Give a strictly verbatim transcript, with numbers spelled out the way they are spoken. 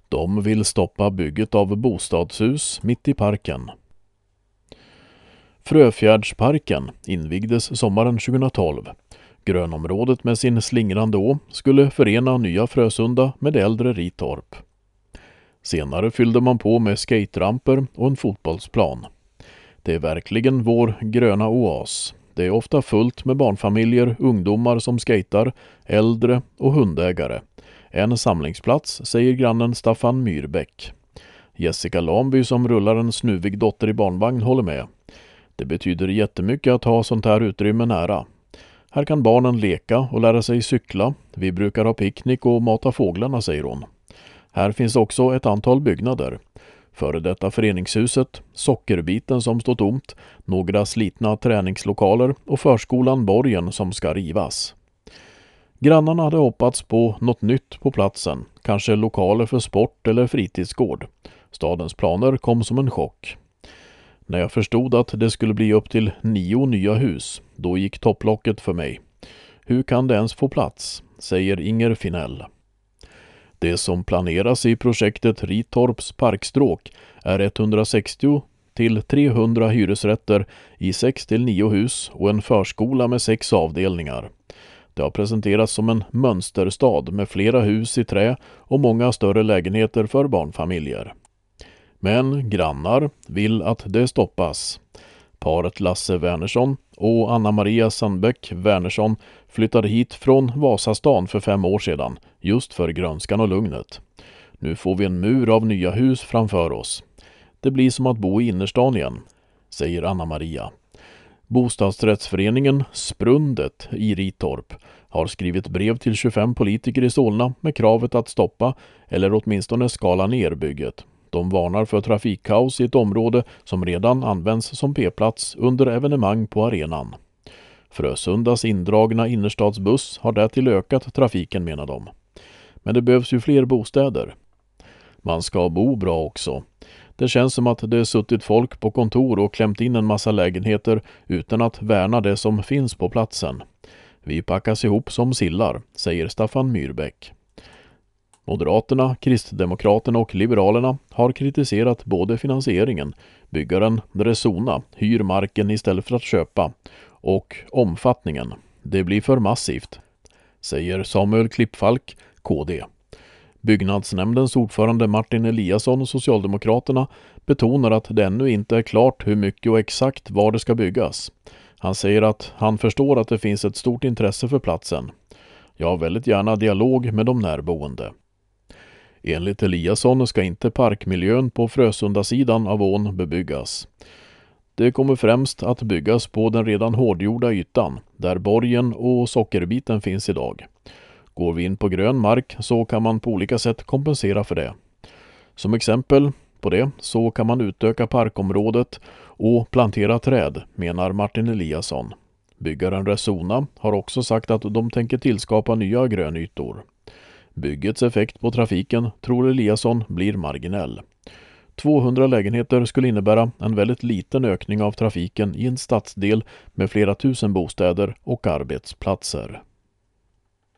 De vill stoppa bygget av bostadshus mitt i parken. Fröfjärdsparken invigdes sommaren tjugohundratolv. Grönområdet med sin slingrande å skulle förena nya Frösunda med det äldre Ritorp. Senare fyllde man på med skateramper och en fotbollsplan. Det är verkligen vår gröna oas. Det är ofta fullt med barnfamiljer, ungdomar som skater, äldre och hundägare. En samlingsplats, säger grannen Staffan Myrbäck. Jessica Lamby som rullar en snuvig dotter i barnvagn håller med. Det betyder jättemycket att ha sånt här utrymme nära. Här kan barnen leka och lära sig cykla. Vi brukar ha picknick och mata fåglarna, säger hon. Här finns också ett antal byggnader. Före detta föreningshuset, sockerbiten som står tomt, några slitna träningslokaler och förskolan Borgen som ska rivas. Grannarna hade hoppats på något nytt på platsen, kanske lokaler för sport eller fritidsgård. Stadens planer kom som en chock. När jag förstod att det skulle bli upp till nio nya hus, då gick topplocket för mig. Hur kan det ens få plats, säger Inger Finell. Det som planeras i projektet Ritorps parkstråk är etthundrasextio till trehundra hyresrätter i sex till nio hus och en förskola med sex avdelningar. Det har presenterats som en mönsterstad med flera hus i trä och många större lägenheter för barnfamiljer. Men grannar vill att det stoppas. Paret Lasse Wernersson och Anna-Maria Sandbäck Wernersson flyttade hit från Vasastan för fem år sedan, just för grönskan och lugnet. Nu får vi en mur av nya hus framför oss. Det blir som att bo i innerstan igen, säger Anna-Maria. Bostadsrättsföreningen Sprundet i Ritorp har skrivit brev till tjugofem politiker i Solna med kravet att stoppa eller åtminstone skala ner bygget. De varnar för trafikkaos i ett område som redan används som p-plats under evenemang på arenan. Frösundas indragna innerstadsbuss har därtill ökat trafiken, menar de. Men det behövs ju fler bostäder. Man ska bo bra också. Det känns som att det är suttit folk på kontor och klämt in en massa lägenheter utan att värna det som finns på platsen. Vi packas ihop som sillar, säger Staffan Myrbäck. Moderaterna, Kristdemokraterna och Liberalerna har kritiserat både finansieringen, byggaren Resona hyr marken istället för att köpa, och omfattningen. Det blir för massivt, säger Samuel Klippfalk, K D. Byggnadsnämndens ordförande Martin Eliasson, Socialdemokraterna, betonar att det ännu inte är klart hur mycket och exakt var det ska byggas. Han säger att han förstår att det finns ett stort intresse för platsen. Jag har väldigt gärna dialog med de närboende. Enligt Eliasson ska inte parkmiljön på Frösundasidan av ån bebyggas. Det kommer främst att byggas på den redan hårdgjorda ytan, där borgen och sockerbiten finns idag. Går vi in på grön mark så kan man på olika sätt kompensera för det. Som exempel på det så kan man utöka parkområdet och plantera träd, menar Martin Eliasson. Byggaren Resona har också sagt att de tänker tillskapa nya grönytor. Byggets effekt på trafiken, tror Eliasson, blir marginell. tvåhundra lägenheter skulle innebära en väldigt liten ökning av trafiken i en stadsdel med flera tusen bostäder och arbetsplatser.